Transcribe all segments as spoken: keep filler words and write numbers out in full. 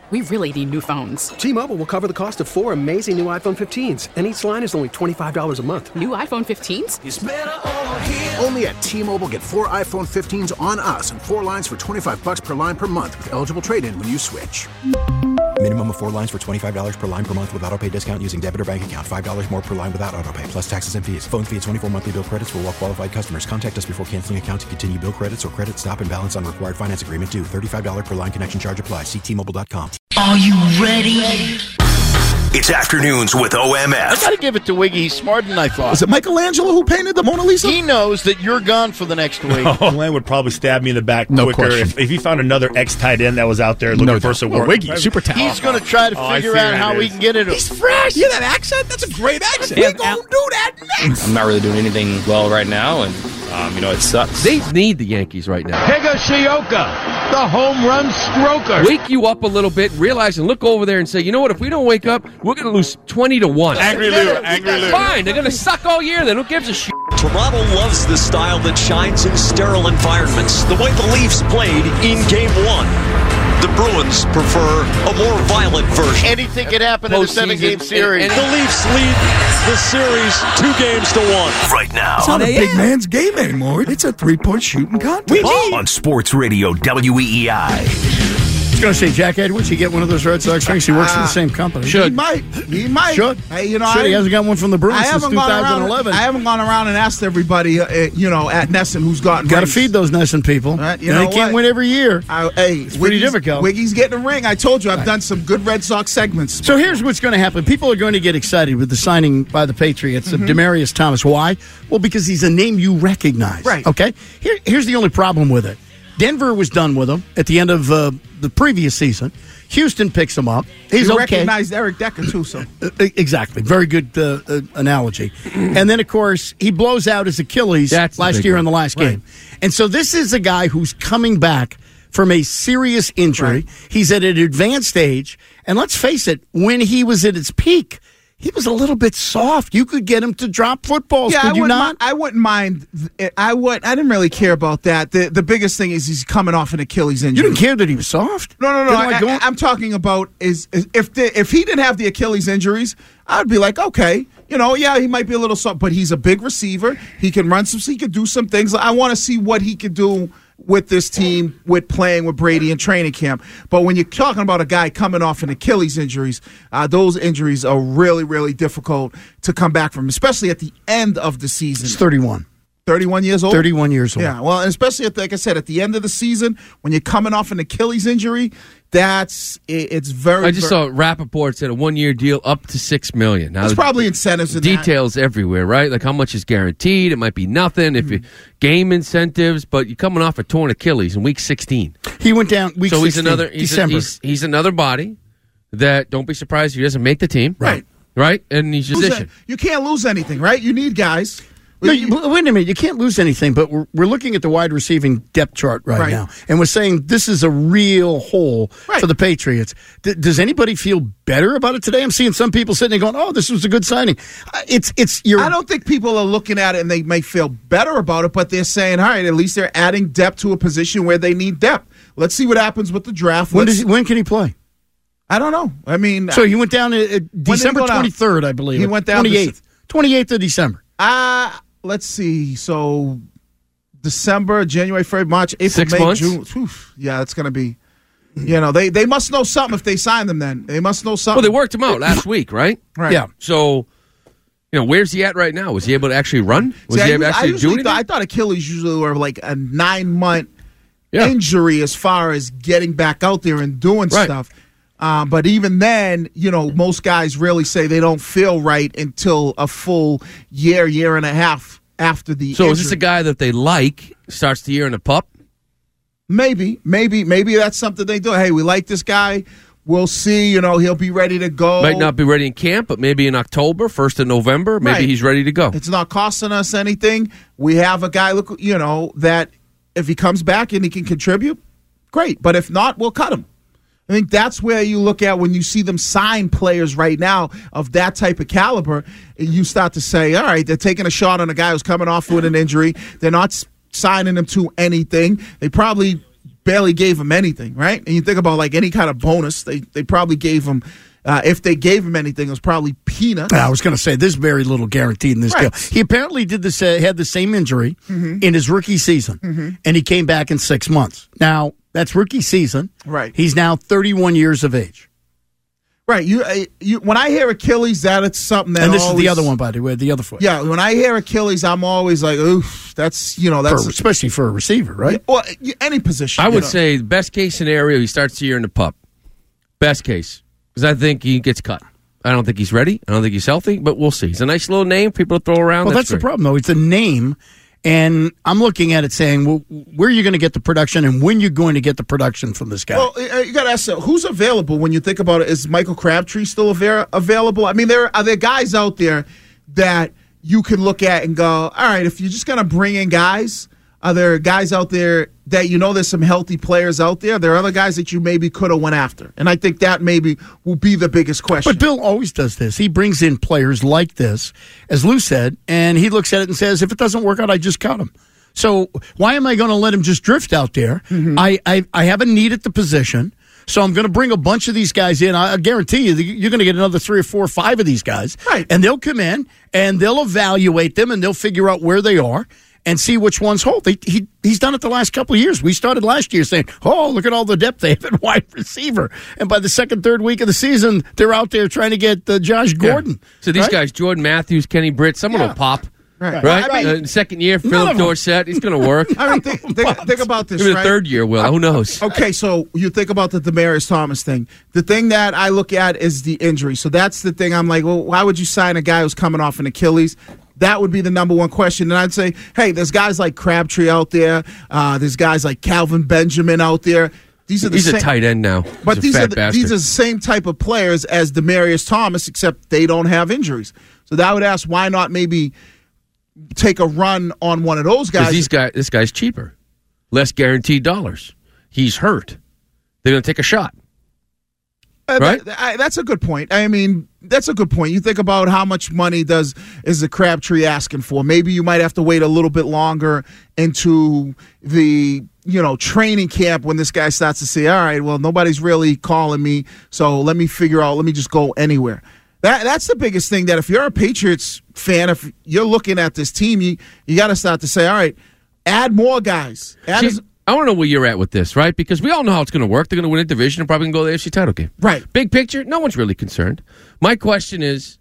we really need new phones. T-Mobile will cover the cost of four amazing new iPhone fifteens, and each line is only twenty-five dollars a month. New iPhone fifteens? It's better over here. Only at T-Mobile, get four iPhone fifteens on us and four lines for twenty-five dollars per line per month with eligible trade-in when you switch. Minimum of four lines for twenty-five dollars per line per month with autopay discount using debit or bank account. five dollars more per line without autopay, plus taxes and fees. Phone fee at twenty-four monthly bill credits for well-qualified customers. Contact us before canceling account to continue bill credits or credit stop and balance on required finance agreement due. thirty-five dollars per line connection charge applies. See T Mobile dot com. Are you ready? It's Afternoons with O M F. I got to give it to Wiggy. He's smarter than I thought. Was it Michelangelo who painted the Mona Lisa? He knows that you're gone for the next week. Oh, Glenn would probably stab me in the back No quicker question. if, if he found another ex-tight end that was out there looking No for doubt. some Well, work. Wiggy, super talented. He's going to try to Oh, I figure figured out how it we is. can get it. He's fresh. You hear that accent? That's a great accent. Yeah, we gonna Al- do that next. I'm not really doing anything well right now, and um, you know, it sucks. They need the Yankees right now. Higashioka, the home run stroker. Wake you up a little bit, realize and look over there and say, you know what, if we don't wake up, we're going to lose twenty to one. Angry Lou, angry Lou. Fine, they're going to suck all year then. Who gives a shit? Toronto loves the style that shines in sterile environments, the way the Leafs played in Game one. The Bruins prefer a more violent version. Anything can happen in a seven-game series. And, and the Leafs lead the series two games to one. Right now. It's not a big man's game anymore. It's a three-point shooting contest. On Sports Radio W E E I. I was going to say, Jack Edwards, he get one of those Red Sox rings. He works for the same company. He might. He might. Should. Hey, you know, Should. I, He hasn't got one from the Bruins I since haven't gone twenty eleven. Around, I haven't gone around and asked everybody, uh, you know, at Nesson who's gotten Got to rings. feed those Nesson people. Right, you And know they can't what? win every year. I, hey, It's pretty Wiggy's, difficult. Wiggy's getting a ring. I told you, I've done some good Red Sox segments. So here's what's going to happen. People are going to get excited with the signing by the Patriots of Demaryius Thomas. Why? Well, because he's a name you recognize. Right. Okay? Here, here's the only problem with it. Denver was done with him at the end of uh, the previous season. Houston picks him up. He's you okay. recognized Eric Decker, too, so. Uh, exactly. Very good uh, uh, analogy. And then, of course, he blows out his Achilles That's the last big year one. in the last Right. game. And so this is a guy who's coming back from a serious injury. Right. He's at an advanced age. And let's face it, when he was at his peak, he was a little bit soft. You could get him to drop footballs, Yeah, could I you wouldn't not? mi- I wouldn't mind. I would. I didn't really care about that. The the biggest thing is he's coming off an Achilles You injury. didn't care that he was soft? No, no, no. Didn't like I, going- I, I'm talking about is, is if the, if he didn't have the Achilles injuries, I'd be like, okay, you know, yeah, he might be a little soft, but he's a big receiver. He can run some. He can do some things. I want to see what he could do with this team, with playing with Brady in training camp. But when you're talking about a guy coming off an Achilles injuries, uh, those injuries are really, really difficult to come back from, especially at the end of the season. He's thirty-one. thirty-one years old? thirty-one years old. Yeah, well, and especially, at the, like I said, at the end of the season, when you're coming off an Achilles injury, that's, it, it's very... I just very, saw Rappaport said a one-year deal up to six million dollars. Now, There's probably incentives in that. details everywhere, right? Like how much is guaranteed? It might be nothing. If you game incentives, but you're coming off a torn Achilles in week sixteen. He went down week So he's sixteen, another he's, a, December. he's he's another body that don't be surprised if he doesn't make the team. Right. Right? And he's Lose position. it. You can't lose anything, right? You need guys. No, you, wait a minute. You can't lose anything, but we're, we're looking at the wide receiving depth chart right, Right. now, and we're saying this is a real hole Right. for the Patriots. D- does anybody feel better about it today? I'm seeing some people sitting there going, "Oh, this was a good signing." Uh, it's it's your. I don't think people are looking at it and they may feel better about it, but they're saying, all right, at least they're adding depth to a position where they need depth. Let's see what happens with the draft. When Let's- does he, when can he play? I don't know. I mean, So he went down at, at did he December go down? twenty-third, I believe. He went down twenty-eighth, twenty-eighth of December. Uh, let's see. So December, January, February, March, April, Six May, months? June. Whew, yeah, it's going to be, you know, they, they must know something if they sign them then. They must know Well, something. they worked him out last week, right? Right. Yeah. So, you know, where's he at right now? Was he able to actually run? Was See, he I, able to I actually do usually anything? thought, I thought Achilles usually were like a nine-month Yeah. injury as far as getting back out there and doing Right. stuff. Um, but even then, you know, most guys really say they don't feel right until a full year, year and a half after the So injury. is this a guy that they like, starts the year in a pup? Maybe, maybe, maybe that's something they do. Hey, we like this guy. We'll see. You know, he'll be ready to go. Might not be ready in camp, but maybe in October, first of November, maybe Right. he's ready to go. It's not costing us anything. We have a guy, look, you know, that if he comes back and he can contribute, great. But if not, we'll cut him. I think that's where you look at when you see them sign players right now of that type of caliber. You start to say, all right, they're taking a shot on a guy who's coming off with an injury. They're not s- signing him to anything. They probably barely gave him anything, right? And you think about like any kind of bonus, they they probably gave him. Uh, if they gave him anything, it was probably peanuts. I was going to say there's very little guaranteed in this Right. deal. He apparently did this. Uh, had the same injury Mm-hmm. in his rookie season, Mm-hmm. and he came back in six months. Now that's rookie season. Right. He's now thirty-one years of age. Right. You, uh, you. When I hear Achilles, that it's something that. And this always, is the other one, by the way, the other foot. Yeah. When I hear Achilles, I'm always like, oof. That's you know that's For, especially for a receiver, right? well any position. I you would know. say the best case scenario, he starts the year in the pup. Best case. Because I think he gets cut. I don't think he's ready. I don't think he's healthy, but we'll see. He's a nice little name for people to throw around. Well, that's, that's the problem, though. It's a name, and I'm looking at it saying, well, where are you going to get the production, and when you're going to get the production from this guy? Well, uh, you got to ask, uh, who's available when you think about it? Is Michael Crabtree stillava- available? I mean, there are there guys out there that you can look at and go, all right, if you're just going to bring in guys, are there guys out there that you know there's some healthy players out there? There are other guys that you maybe could have went after. And I think that maybe will be the biggest question. But Bill always does this. He brings in players like this, as Lou said, and he looks at it and says, if it doesn't work out, I just cut him. So why am I going to let him just drift out there? Mm-hmm. I, I I have a need at the position, so I'm going to bring a bunch of these guys in. I, I guarantee you, you're going to get another three or four or five of these guys. Right. And they'll come in, and they'll evaluate them, and they'll figure out where they are and see which ones hold. He, he He's done it the last couple of years. We started last year saying, oh, look at all the depth they have at wide receiver. And by the second, third week of the season, they're out there trying to get uh, Josh Gordon. Yeah. So these right? guys, Jordan Matthews, Kenny Britt, someone Yeah. will pop. Right. Right? I mean, uh, second year, none Philip of them. Dorsett, he's going to work. I mean, think, think, think about this, Maybe the right? third year, Will. Who knows? Okay, so you think about the Demaryius Thomas thing. The thing that I look at is the injury. So that's the thing I'm like, well, why would you sign a guy who's coming off an Achilles? That would be the number one question. And I'd say, hey, there's guys like Crabtree out there. Uh, there's guys like Calvin Benjamin out there. These are the He's same, a tight end now. But He's a these fat are the, bastard. these are the same type of players as Demaryius Thomas, except they don't have injuries. So that would ask, why not maybe take a run on one of those guys? These guys, this guy's cheaper, less guaranteed dollars. He's hurt. They're going to take a shot. Uh, Right? that- I- that's a good point. I mean, that's a good point. You think about how much money does is the Crabtree asking for? Maybe you might have to wait a little bit longer into the you know training camp when this guy starts to say, all right, well, nobody's really calling me, so let me figure out. Let me just go anywhere. That that's the biggest thing. That if you're a Patriots fan, if you're looking at this team, you you got to start to say, all right, add more guys. Add See, as, I want to know where you're at with this, right? Because we all know how it's going to work. They're going to win a division and probably going to go to the A F C title game. right. Big picture, no one's really concerned. My question is,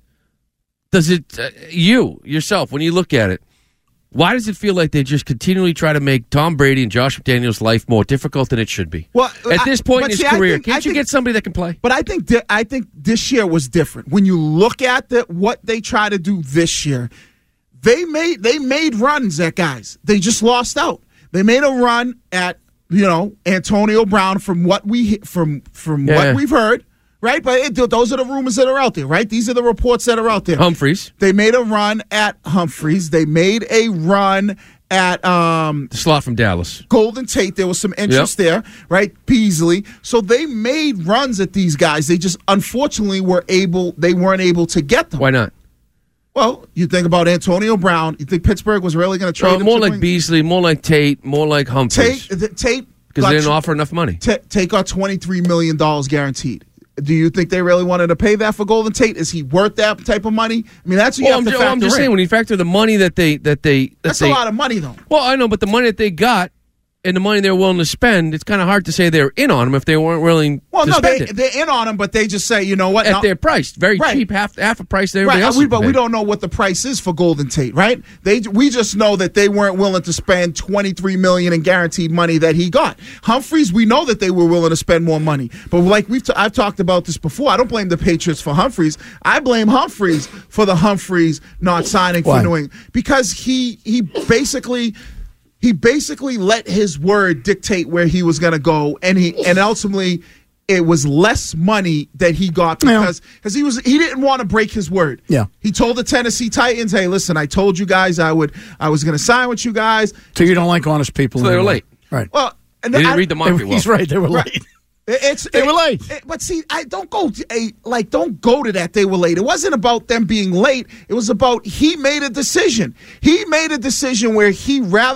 does it, uh, you, yourself, when you look at it, why does it feel like they just continually try to make Tom Brady and Josh McDaniels' life more difficult than it should be? Well, at I- this point but in his see, I career, think- can't I you think- get somebody that can play? But I think thi- I think this year was different. When you look at the, what they try to do this year, they made they made runs at guys. They just lost out. They made a run at you know Antonio Brown from what we from from Yeah. what we've heard, right? But it, those are the rumors that are out there, right? These are the reports that are out there. Humphreys, They made a run at Humphreys. They made a run at um, the slot from Dallas. Golden Tate. There was some interest there, right? Beasley. So they made runs at these guys. They just unfortunately were able. They weren't able to get them. Why not? Well, you think about Antonio Brown. You think Pittsburgh was really going to trade Uh, him? more to like bring- Beasley, more like Tate, more like Humphreys. Tate. the- Tate Because got they didn't tw- offer enough money. Ta- Tate got twenty-three million dollars guaranteed. Do you think they really wanted to pay that for Golden Tate? Is he worth that type of money? I mean, that's what you Well, have I'm, to ju- factor I'm just in. saying, when you factor the money that they that they that That's they, a lot of money, though. Well, I know, but the money that they got and the money they're willing to spend, it's kind of hard to say they're in on them if they weren't willing Well, to no, spend they, it they're in on him, but they just say, you know what? at no, their price, very Right. cheap, half half a price that Right, everybody else. we, would but pay. we don't know what the price is for Golden Tate, right? They we just know that they weren't willing to spend twenty-three million dollars in guaranteed money that he got. Humphreys, we know that they were willing to spend more money, but like we've t- I've talked about this before. I don't blame the Patriots for Humphreys. I blame Humphreys for the Humphreys not signing Why? for New England because he he basically. He basically let his word dictate where he was going to go, and he and ultimately it was less money that he got because because he was he didn't want to break his word. Yeah. He told the Tennessee Titans, "Hey, listen, I told you guys I would I was going to sign with you guys." So you don't like honest people. So they were anymore. late. Right. Well, and They didn't I- read the market well. He's right. They were Right. late. It's They it- were late. it- but see, I don't go to a like don't go to that. They were late. It wasn't about them being late. It was about he made a decision. He made a decision where he rather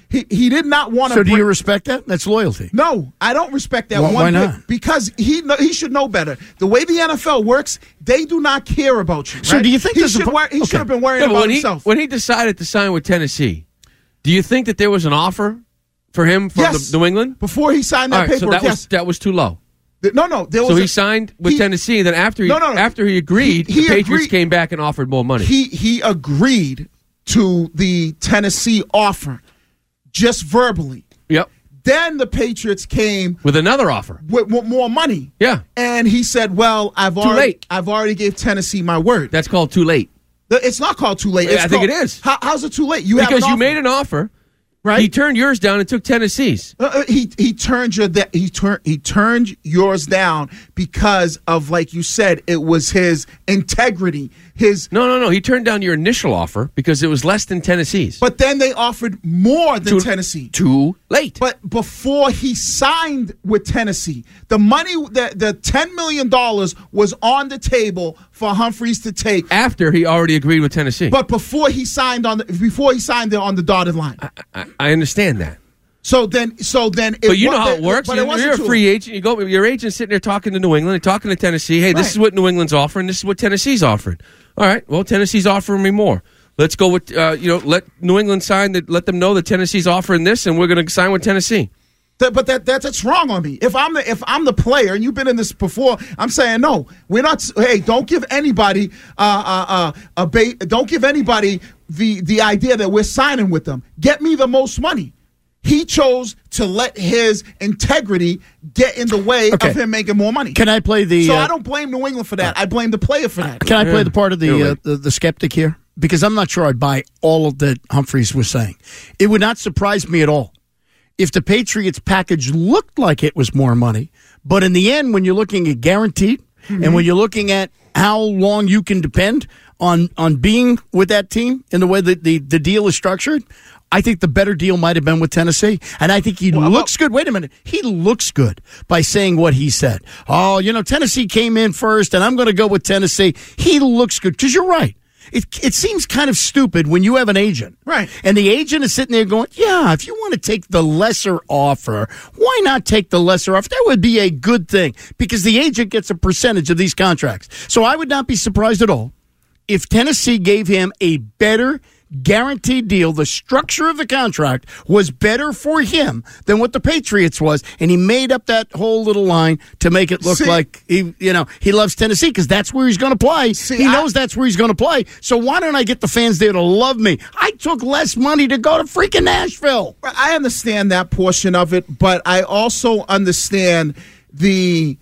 he, he did not want to. So do you respect that? That's loyalty. No, I don't respect that. Well, one why bit, not? Because he kno- he should know better. The way the N F L works, they do not care about you. So right? do you think he this is should, a- wor- he okay. should have been worrying Yeah, but about when he, himself? when he decided to sign with Tennessee, do you think that there was an offer for him from Yes. the, New England? Before he signed that All right, so paperwork, that yes. was that was too low. The- no, no. There was So a- he signed with he- Tennessee, and then after he No, no, no. after he agreed, He- he the Patriots agreed- came back and offered more money. He he agreed to the Tennessee offer, just verbally. Yep. Then the Patriots came With another offer. with, with more money. Yeah. And he said, "Well, I've already late. I've already gave Tennessee my word." That's called too late. The- It's not called too late. Yeah, It's I think called- it is. How, how's it too late? You have Because an you offer. made an offer. Right. He turned yours down and took Tennessee's. Uh, uh, he he turned your that he turned he turned yours down because of, like you said, it was his integrity, his. No, no, no. He turned down your initial offer because it was less than Tennessee's. But then they offered more than Too- Tennessee. Too late. But before he signed with Tennessee, the money that the ten million dollars was on the table for Humphreys to take. After he already agreed with Tennessee. But before he signed on the before he signed it on the dotted line. I, I understand that. So then, so then, it But you know wa- how it works. But it You're, wasn't you're a too- free agent. You go. Your agent's sitting there talking to New England, talking to Tennessee. Hey, this Right. is what New England's offering. This is what Tennessee's offering. All right. Well, Tennessee's offering me more. Let's go with uh, you know. Let New England sign that. Let them know that Tennessee's offering this, and we're going to sign with Tennessee. That, but that, that that's wrong on me. If I'm the if I'm the player, and you've been in this before, I'm saying no. We're not. Hey, don't give anybody uh, uh, uh, a ba- Don't give anybody the the idea that we're signing with them. Get me the most money. He chose to let his integrity get in the way Okay. of him making more money. Can I play the? So uh, I don't blame New England for that. I blame the player for that. Can I play the part of the, You're uh, right. the the skeptic here? Because I'm not sure I'd buy all of that Humphreys was saying. It would not surprise me at all if the Patriots package looked like it was more money. But in the end, when you're looking at guaranteed Mm-hmm. and when you're looking at how long you can depend on on being with that team in the way that the, the deal is structured, I think the better deal might have been with Tennessee. And I think he Well, looks good. Wait a minute. He looks good by saying what he said. Oh, you know, Tennessee came in first, and I'm going to go with Tennessee. He looks good because you're right. It it seems kind of stupid when you have an agent. Right. And the agent is sitting there going, yeah, if you want to take the lesser offer, why not take the lesser offer? That would be a good thing because the agent gets a percentage of these contracts. So I would not be surprised at all if Tennessee gave him a better guaranteed deal. The structure of the contract was better for him than what the Patriots was, and he made up that whole little line to make it look See- like he, you know, he loves Tennessee because that's where he's going to play. See, he I- knows that's where he's going to play. So why don't I get the fans there to love me? I took less money to go to freaking Nashville. I understand that portion of it, but I also understand the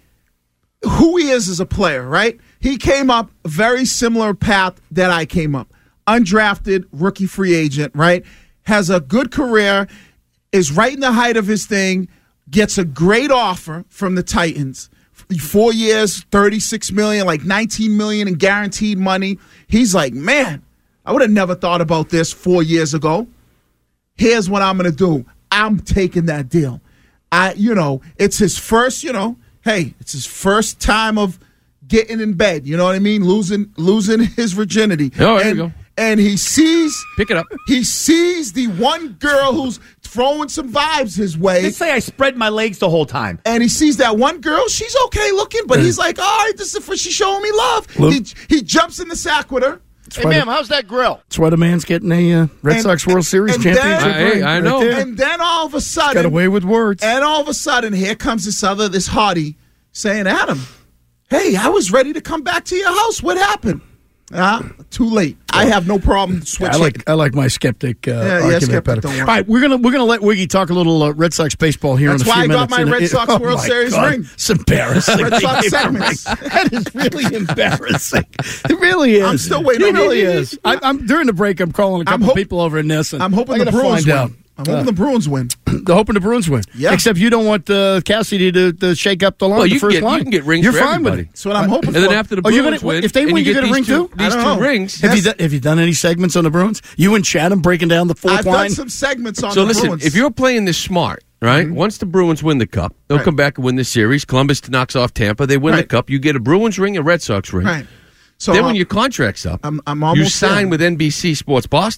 who he is as a player, right? He came up a very similar path that I came up. Undrafted, rookie free agent, right? Has a good career, is right in the height of his thing, gets a great offer from the Titans. Four years, thirty-six million dollars, like nineteen million dollars in guaranteed money. He's like, man, I would have never thought about this four years ago. Here's what I'm going to do. I'm taking that deal. I, you know, it's his first, you know, hey, it's his first time of getting in bed. You know what I mean? Losing, losing his virginity. Oh, there and, you go. And he sees, Pick it up. he sees the one girl who's throwing some vibes his way. They say I spread my legs the whole time. And he sees that one girl. She's okay looking, but he's like, all right, this is for she's showing me love. He, he jumps in the sack with her. Hey, ma'am, how's that grill? That's why the man's getting a uh, Red And- Sox World Series and championship. then- Hey, ring I right know. there. And then all of a sudden, Got away with words. and all of a sudden, here comes this other, this hottie saying, Adam, hey, I was ready to come back to your house. What happened? Uh, too late. I have no problem switching. I like I like my skeptic uh, Yeah, yeah, argument skeptic better. don't All work. right, we're gonna we're gonna let Wiggy talk a little uh, Red Sox baseball here That's in a few why I got minutes. my And Red it- Sox oh World my Series God. ring. It's embarrassing. Red Sox segments. That is really embarrassing. It really is. I'm still waiting It on really it. is. I, I'm during the break. I'm calling a I'm couple hope- people over in this. And I'm hoping I the gotta Bruins find win. out. I'm hoping Uh, the Bruins win. They're hoping the Bruins win. Yeah. Except you don't want uh, Cassidy to, to shake up the line. Well, the you can first get line. you can get rings You're for fine everybody. with it. That's what I'm hoping And for. then after the Oh, you're Bruins gonna- win, if they and win, you you get get a these ring two, too? These I don't two know. rings. Have you, Yes. done, have you done any segments on the Bruins? You and Chatham breaking down the fourth I've line? done some segments on So the listen, Bruins. if you're playing this smart, right? Once the Bruins win the cup, they'll Right. come back and win the series. Columbus knocks off Tampa. They win the Right. cup. You get a Bruins ring, a Red Sox ring. Right. So then I'm- when your contract's up, I'm- I'm you almost sign there. with N B C Sports Boston.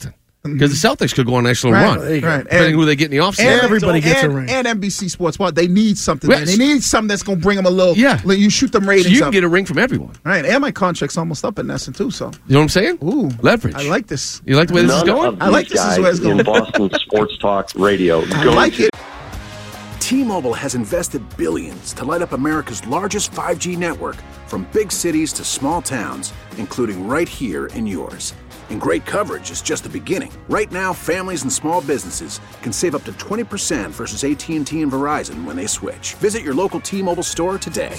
Because the Celtics could go on a nice little Right, run. right. Depending And- who they get in the offseason. And Everybody gets a and, ring. And N B C Sports Bar, they need something. Yes. Man. They need something that's going to bring them a little. Yeah. Like you shoot them So ratings you can up. get a ring from everyone. Right, and my contract's almost up in Nesson too. So You know what I'm saying? Ooh, Leverage. I like this. You like the way this is None going? of I like these this is where it's guys in going. Boston Sports Talk Radio. I Go like to it. T-Mobile has invested billions to light up America's largest five G network, from big cities to small towns, including right here in yours. And great coverage is just the beginning. Right now, families and small businesses can save up to twenty percent versus A T and T and Verizon when they switch. Visit your local T-Mobile store today.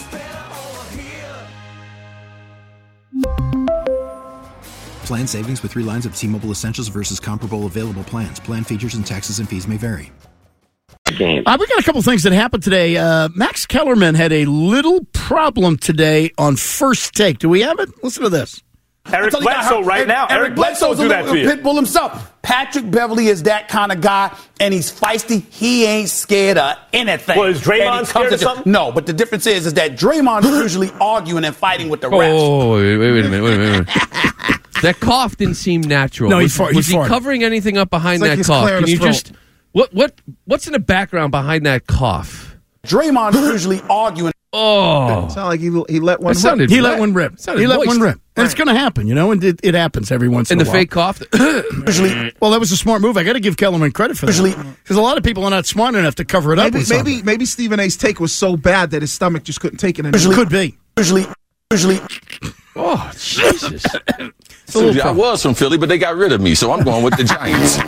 Plan savings with three lines of T-Mobile Essentials versus comparable available plans. Plan features and taxes and fees may vary. game. Uh, we got a couple things that happened today. Uh, Max Kellerman had a little problem today on First Take. Do we have it? Listen to this. Eric Bledsoe right now. Eric Bledsoe's do that to you. Pitbull himself. Patrick Beverly is that kind of guy, and he's feisty. He ain't scared of anything. Well, is Draymond And he comes scared of to- something? No, but the difference is, is that Draymond is usually arguing and fighting with the refs. Oh, wait, wait, wait a minute. Wait a minute. Wait a minute. That cough didn't seem natural. No, he was, far- he was he farted. covering anything up behind It's like that he's cough? clearing Can his you throat. just what what what's in the background behind that cough? Draymond is usually arguing. Oh, It sounded like he, he let one That sounded rip. He wet. let one rip. Sounded He let moist. one rip. And it's going to happen, you know, and it, it happens every once And in the a while. fake cough. Usually, well, that was a smart move. I got to give Kellerman credit for that. Because a lot of people are not smart enough to cover it up Maybe with something. maybe maybe Stephen A's take was so bad that his stomach just couldn't take it anymore. Usually could be. Usually, usually. Oh, Jesus. I was from Philly, but they got rid of me, so I'm going with the Giants.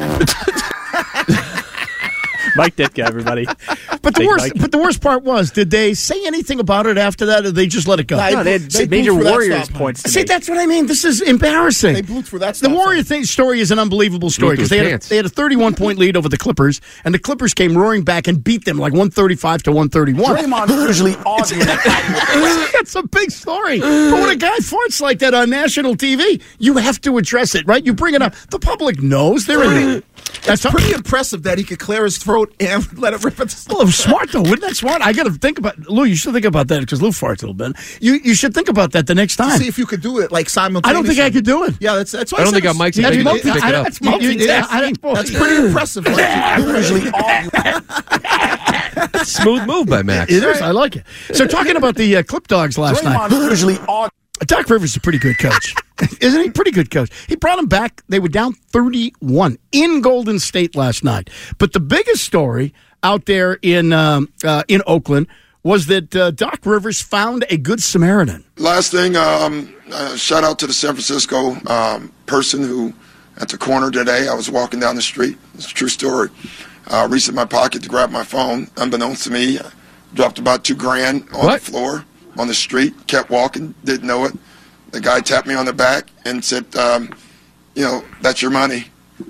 Mike Ditka, everybody. But the Big worst, Mike. but the worst part was, did they say anything about it after that, or they just let it go? No, they had major Warriors points to See, make. that's what I mean. This is embarrassing. They blew through that The stop Warrior thing, story is an unbelievable story Blew because through they, his had a- pants. they had a thirty-one point lead over the Clippers, and the Clippers came roaring back and beat them like one thirty-five to one thirty-one. Draymond is usually arguing and fighting with the refs. It's a big story. But when a guy farts like that on national T V, you have to address it, right? You bring it up. The public knows they're in it. That's It's pretty impressive that he could clear his throat and let it rip at the Well, it was smart though. Wasn't that smart? I got to think about Lou. You should think about that because Lou farts a little bit. You you should think about that the next to time. see if you could do it like I simultaneously. don't think I could do it. Yeah, that's that's why I don't said think our it's- Mike's you- big you- enough to I- pick I- it up. That's multitasking. That's pretty impressive. Like, Usually arguing. Smooth move by Max. It is. I like it. So talking about the uh, Clip Dogs last Draymond night. is usually arguing. Doc Rivers is a pretty good coach. Isn't he? Pretty good coach. He brought them back. They were down thirty-one in Golden State last night. But the biggest story out there in um, uh, in Oakland was that uh, Doc Rivers found a good Samaritan. Last thing, um, uh, shout out to the San Francisco um, person who, at the corner today, I was walking down the street. It's a true story. Uh, reached in my pocket to grab my phone. Unbeknownst to me, I dropped about two grand on What? the floor on the street. Kept walking, didn't know it. The guy tapped me on the back and said, um, you know, that's your money.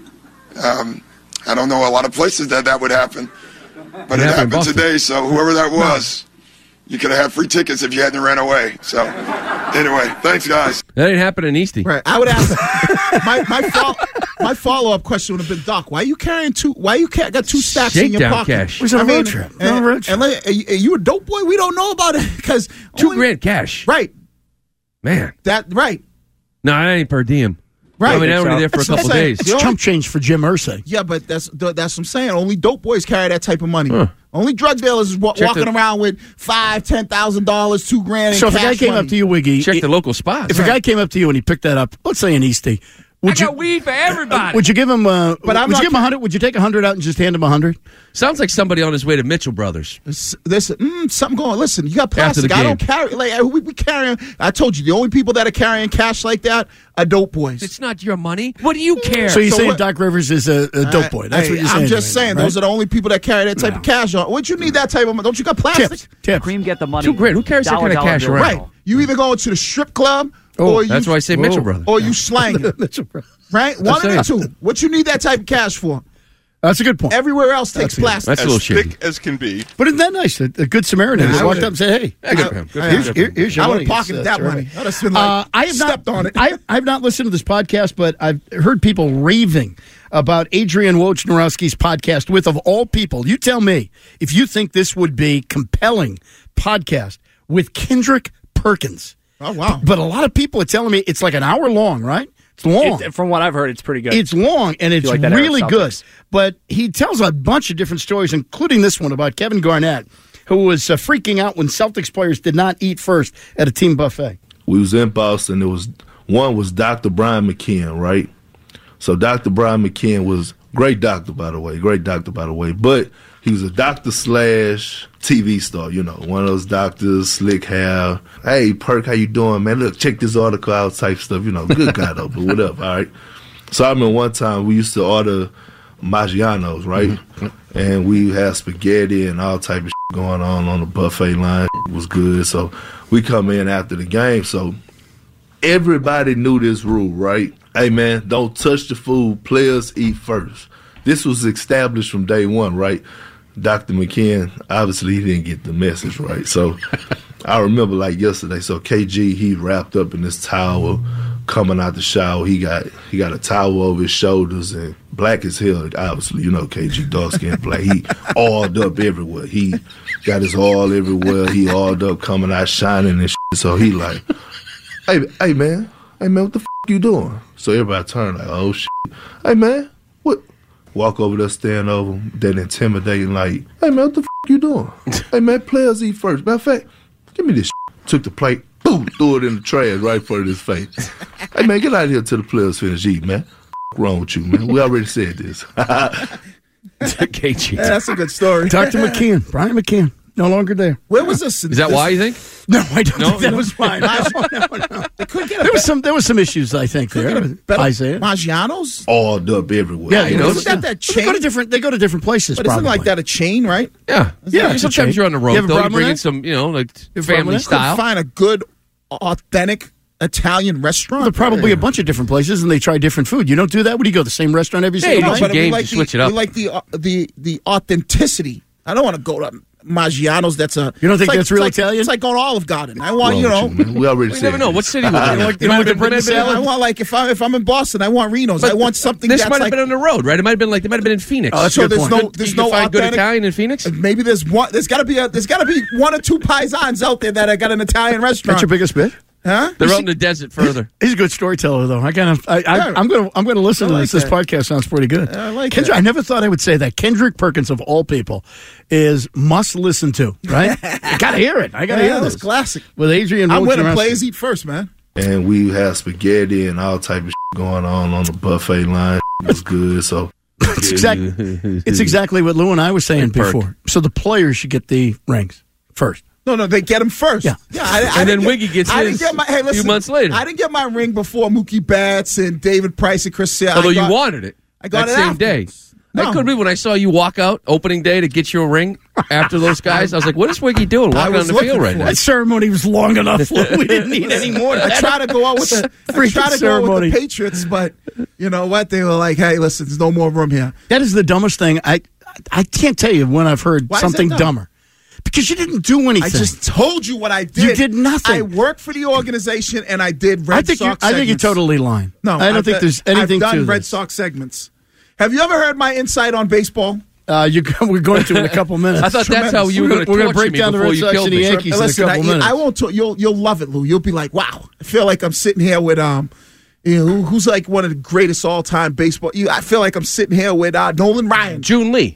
Um, I don't know a lot of places that that would happen, but It it, happened in happened Boston. today. So whoever that was, you could have had free tickets if you hadn't ran away. So anyway, thanks, guys. That didn't happen in Eastie. right. I would ask my my, fol- my follow up question would have been, Doc, why are you carrying two? Why you ca- got two stacks in your Shakedown pocket? cash. It was on a road trip. And, On a road trip. and like, are you, are you a dope boy? We don't know about it because Two grand cash. Right. Man. That right. No, that ain't per diem. Right. I mean, I was so. there for a That's what couple I'm saying. days. It's You know- chump change for Jim Irsay. Yeah, but that's that's what I'm saying. Only dope boys carry that type of money. Huh. Only drug dealers is wa- Check walking the- around with five, ten thousand dollars, two grand. In So if a guy cash came money. up to you, Wiggy, Check it- the local spots. if a guy came up to you and he picked that up, let's say in Eastie, would I you got weed for everybody. would you give him? Uh, But I'm would not you give him a hundred? Would you take a hundred out and just hand him a hundred? Sounds like somebody on his way to Mitchell Brothers. This, this mm, something going. Listen, you got After the plastic. I don't game. carry like we, we carrying. I told you the only people that are carrying cash like that are dope boys. It's not your money. What do you care? So you're So saying what- Doc Rivers is a, a dope boy? That's Hey, what you're saying. I'm just right saying now, those are right? the only people that carry that type of cash on. What you need that type of money? Don't you got plastic? Tips. Tips. Cream get the money. Two grand. Who carries that Dollar, kind of dollar cash bill. around? Right. You either going to the strip club Oh, or you, That's why I say Mitchell Brothers. or you slang it. Mitchell Brothers. Right? One of the saying. two. What you need that type of cash for? That's a good point. Everywhere else takes That's good. plastic. That's a little shady. as can be. But isn't that nice? A, a good Samaritan Yeah, just I walked would've- up and said, "Hey, Yeah, good for him. Good for here's, him. here- here's your I money." would have pocketed That's that right. money. I'd have been like, Uh, I have stepped not, on it. I, I've not listened to this podcast, but I've heard people raving about Adrian Wojnarowski's podcast with, of all people, you tell me if you think this would be compelling podcast with Kendrick Perkins. Oh, wow. But a lot of people are telling me it's like an hour long, right? It's long. It, from what I've heard, it's pretty good. It's long, and it's like that era of really good. Celtics. But he tells a bunch of different stories, including this one about Kevin Garnett, who was uh, freaking out when Celtics players did not eat first at a team buffet. We was in Boston. There was one was Doctor Brian McKeon, right? So Doctor Brian McKeon was great doctor, by the way, great doctor, by the way. But he was a doctor slash T V star, you know, one of those doctors, slick hair. Hey, Perk, how you doing, man? Look, check this article out, type stuff, you know. Good guy though, but whatever, all right. So I remember one time we used to order Maggiano's, right? Mm-hmm. And we had spaghetti and all type of shit going on on the buffet line. It was good. So we come in after the game. So everybody knew this rule, right? Hey, man, don't touch the food. Players eat first. This was established from day one, right? Doctor McKeon, obviously, he didn't get the message, right? So I remember like yesterday. So K G, he wrapped up in this towel, coming out the shower. He got he got a towel over his shoulders and black as hell, obviously. You know, K G, dark skin, black. He oiled up everywhere. He got his oil everywhere. He oiled up, coming out shining and shit. So he like, hey, hey, man. Hey, man, what the f*** you doing? So everybody turned like, oh, shit. Hey, man, what? Walk over there, stand over, that intimidating like, hey, man, what the f*** you doing? Hey, man, players eat first. Matter of fact, give me this shit. Took the plate, boom, threw it in the trash right in front of his face. Hey, man, get out of here till the players finish eating, man. What's wrong with you, man? We already said this. K G. Yeah, that's a good story. Doctor McKeon, Brian McKeon, no longer there. Where was this? Is that why you think? No, I don't No, think that no. was fine. No, no, no. They could get a There was be- some there was some issues, I think, could there. get a better Isaiah. Maggiano's? Oiled up everywhere. Yeah, you know, Isn't that that they chain? go to different they go to different places. But isn't probably. like that a chain, right? Yeah. Yeah, it's a Sometimes chain. you're on the You road, have a though. You problem bring with in that? some, you know, like You have a problem family with that? style. Find a good, authentic Italian restaurant. There are probably a bunch of different places, and they try different food. You don't do that? Would you go to the same restaurant every Hey, single no, night? but- we games, like you the, switch it up. We like the uh, the the authenticity. I don't want to go to Maggiano's. That's a. You don't think it's like- that's real it's like, Italian? It's like going to Olive Garden. I want Wrong you know. with you, man. We already You said never know. this. What city was it? You like- you It might like have the been- bread might have been- salad? I want like if I if I'm in Boston, I want Reno's. I want something. This that's might have like, been on the road, right? It might have been like they might have been in Phoenix. Oh, that's so a good there's point. no there's you no can find good authentic. Italian in Phoenix. Maybe there's one. There's got to be a. There's got to be one or two paisans out there that I got an Italian restaurant. That's your biggest bit? Huh? They're out in the desert further. He's a good storyteller, though. I kind of, I, I, Yeah. I'm going to, I'm going to listen I to like this. This that. podcast sounds pretty good. I like Kendrick, that. I never thought I would say that. Kendrick Perkins, of all people, is must listen to. Right? I got to hear it. I got to Yeah, hear that's this. classic. With Adrian, I'm winning. Wojnarowski. Players eat first, man. And we had spaghetti and all type of shit going on on the buffet line. It was good. So It's exactly, it's exactly what Lou and I were saying Perk. before. So the players should get the rings first. No, no, they get him first. Yeah. yeah. I, I And didn't then get- Wiggy gets I his didn't get my, hey, a few listen, months later. I didn't get my ring before Mookie Betts and David Price and Chris Sale. Although I got, you wanted it. I got that it same afterwards. day. No. That could be when I saw you walk out opening day to get your ring after those guys. I was like, what is Wiggy doing I walking was on the field looking right for now? That ceremony was long enough. Lou. We didn't need any more. I try to go out with the I Freaking try to go out ceremony. with the Patriots, but you know what? They were like, "Hey, listen, there's no more room here." That is the dumbest thing. I I can't tell you when I've heard Why is something that dumb? dumber. Because you didn't do anything. I just told you what I did. You did nothing. I worked for the organization, and I did Red I think Sox. you I think you're segments. totally lying. No, I don't I've think done- there's anything I've done to Red this. Sox segments. Have you ever heard my insight on baseball? Uh, you, we're going to in a couple minutes. I thought that's how you were We're going to we're gonna torture break me down the before Red you Sox killed and the me. Yankees in a Listen, couple I, minutes. I won't. T- you'll you'll love it, Lou. You'll be like, wow. I feel like I'm sitting here with um, you know, who, who's like one of the greatest all time baseball. You, I feel like I'm sitting here with uh, Nolan Ryan. June Lee.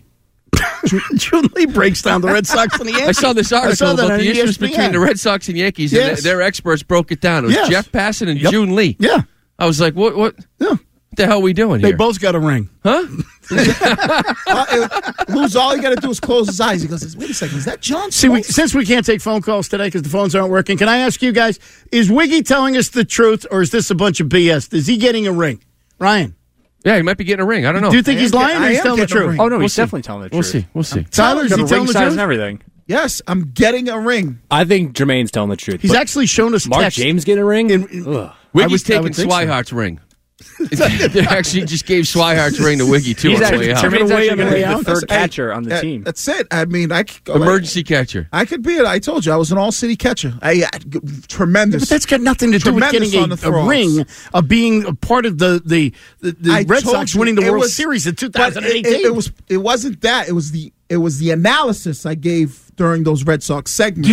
June Lee breaks down the Red Sox and the Yankees. I saw this article saw that about on the E S issues P N. between the Red Sox and Yankees, Yes. and their experts broke it down. It was Yes. Jeff Passan and Yep. June Lee. Yeah. I was like, what? What? Yeah. What the hell are we doing They here? both got a ring. Huh? uh, Lou's all you got to do is close his eyes. He goes, "Wait a second, is that John?" See, we, Smoltz?" since we can't take phone calls today because the phones aren't working, can I ask you guys, is Wiggy telling us the truth or is this a bunch of B S? Is he getting a ring? Ryan? Yeah, he might be getting a ring. I don't know. Do you think I he's am lying get- or I he's am telling the getting a truth? ring. Oh no, We'll he's see. definitely telling the We'll truth. see. We'll see. Tyler, is Got he a telling ring the size truth? and everything. Yes, I'm getting a ring. I think Jermaine's telling the truth. He's But actually shown us Mark text. James getting a ring. In- Ugh. Wiggy's I would taking think so. Swihart's ring. They actually just gave Swihart's ring to Wiggy, too, He's on the actually, way out. Jermaine's Away actually on the going to way be the out? third Hey, catcher on the uh, team. That's it. I mean, I could go. Emergency catcher. I could be it. I told you I was an all-city catcher. I, I tremendous. But that's got nothing to do with Tremendous getting on a, the a throws. ring of being a part of the the, the, the I Red told Sox you, winning the it World was- Series in but twenty eighteen. It, it, it was. It wasn't that. It was the. It was the analysis I gave during those Red Sox segments. Do you think?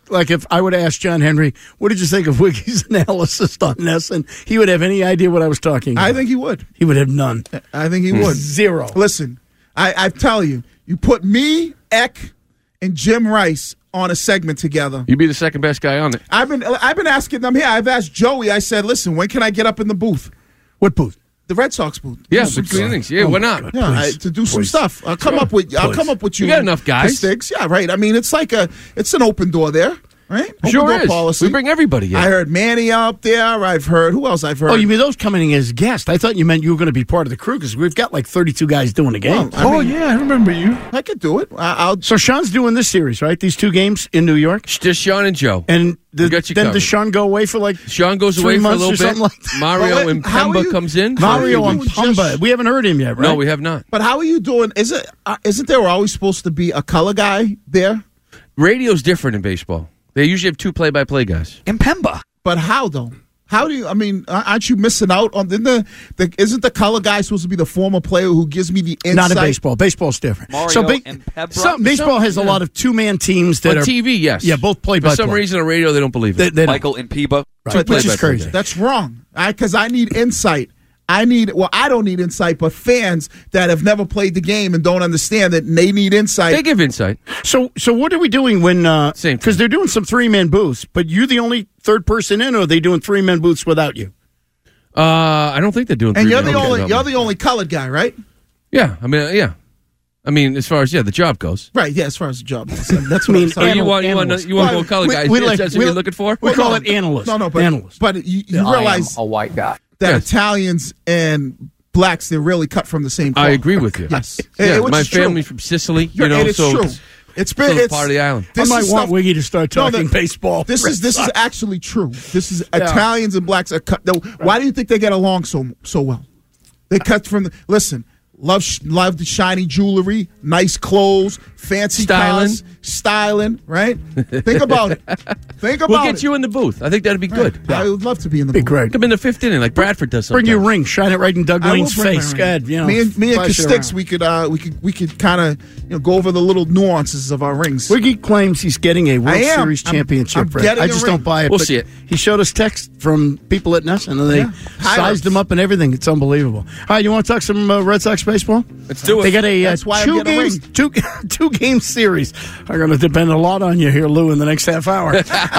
like if I would ask John Henry, what did you think of Wiggy's analysis on this? And he would have any idea what I was talking about. I think he would. He would have none. I think he would. Zero. Listen, I, I tell you, you put me, Eck, and Jim Rice on a segment together. You'd be the second best guy on it. I've been I've been asking them here. I've asked Joey. I said, listen, when can I get up in the booth? What booth? The Red Sox booth. Yeah, Do some between stuff. innings. Yeah, Oh, why not? Yeah, I, to do some Please. stuff. I'll come Sure. up with. I'll Please. come up with you. You got enough guys. Sticks. Yeah, right. I mean, it's like a. It's an open door there, right? Open Sure door is. policy. We bring everybody in. I heard Manny up there. I've heard who else? I've heard. Oh, you mean those coming in as guests? I thought you meant you were going to be part of the crew because we've got like thirty-two guys doing the game. Well, I mean, yeah, I remember you. I could do it. I, I'll. So Sean's doing this series, right? These two games in New York. Just Sean and Joe. And the, We got you then covered. does Sean go away for like Sean goes three away for a months little or something bit. like that? Mario But wait, and how are Pemba you- comes in. Mario How are and you Pumba. just- We haven't heard him yet, right? No, we have not. But how are you doing? Is it? Uh, isn't there always supposed to be a color guy there? Radio's different in baseball. They usually have two play-by-play guys. In Pemba. But how though? How do you? I mean, aren't you missing out on? Didn't the, the isn't the color guy supposed to be the former player who gives me the insight? Not in baseball. Baseball's different. Mario so ba- and Pebra? some, baseball Some- has a yeah. lot of two-man teams that On are T V, yes. Yeah, both play For by some play. reason on radio, they don't believe They- it. they don't. Michael and Peba. Right, which is play-by-play crazy. guy. That's wrong. I because I need insight. I need well, I don't need insight, but fans that have never played the game and don't understand that they need insight. They give insight. So, so what are we doing when? uh Same. Because they're doing some three-man booths, but you're the only third person in, or are they doing three-man booths without you? Uh, I don't think they're doing. and three you're the man only games. you're the only colored guy, right? Yeah, I mean, uh, yeah. I mean, as far as yeah, the job goes. Right. Yeah. As far as the job, goes. That's what I mean, I'm saying. Oh, you want you want analyst. you want to Well, go color we- guys? we Is like- that what we- you're looking for? We Well, call no, it analyst. No, no, but analyst. but you, you realize a white guy. that Yes. Italians and blacks they're really cut from the same cloth. I agree with you. Yes. Yeah, Eh, which my is true. family's from Sicily. You You're- know, and it's so true. it's, It's still been it's part of the island. I This might is want stuff- Wiggy to start No, talking the- baseball. This Red is this is Sox. actually true. This is Italians and blacks are cut. though, Why do you think they get along so so well? They cut from the listen. Love sh- love the shiny jewelry, nice clothes, fancy Styling. cars, styling. Right? Think about it. Think about We'll get it. you in the booth. I think that'd be good. I would love to be in the Be booth. great. Come in the fifth inning like Bradford does. Bring Sometimes. your ring, shine it right in Doug I will Lane's bring my face. ring. God, you know, me and me and flash it Sticks, around. we could uh, we could we could kind of you know go over the little nuances of our rings. Wiggy claims he's getting a World I am. Series I'm- championship. I'm ring. getting I a just ring. don't buy it. We'll but see it. He showed us text from people at Nesson, and they Yeah. sized him up and everything. It's unbelievable. All right, you want to talk some uh, Red Sox baseball? Let's do it. They got a uh, That's why I'm two getting a games, ring. two two game series. Are going to depend a lot on you here, Lou, in the next half hour.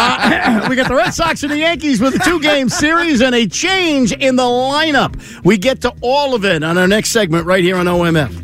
uh, we got the Red Sox and the Yankees with a two game series and a change in the lineup. We get to all of it on our next segment right here on O M F.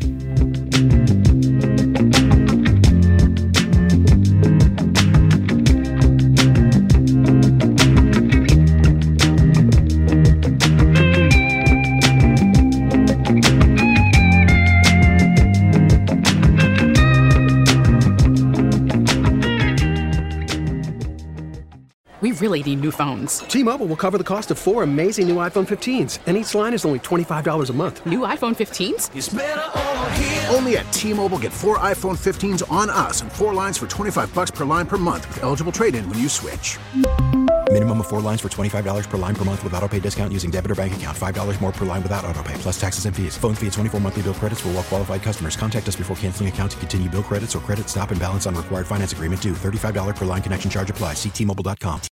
We really need new phones. T-Mobile will cover the cost of four amazing new iPhone fifteens, and each line is only twenty-five dollars a month. New iPhone fifteens? It's better over here. Only at T-Mobile, get four iPhone fifteens on us and four lines for twenty-five bucks per line per month with eligible trade-in when you switch. Minimum of four lines for twenty-five dollars per line per month with autopay discount using debit or bank account. five dollars more per line without autopay, plus taxes and fees. Phone fee at twenty-four monthly bill credits for well-qualified customers. Contact us before canceling account to continue bill credits or credit stop and balance on required finance agreement due. thirty-five dollars per line connection charge applies. See T Mobile dot com.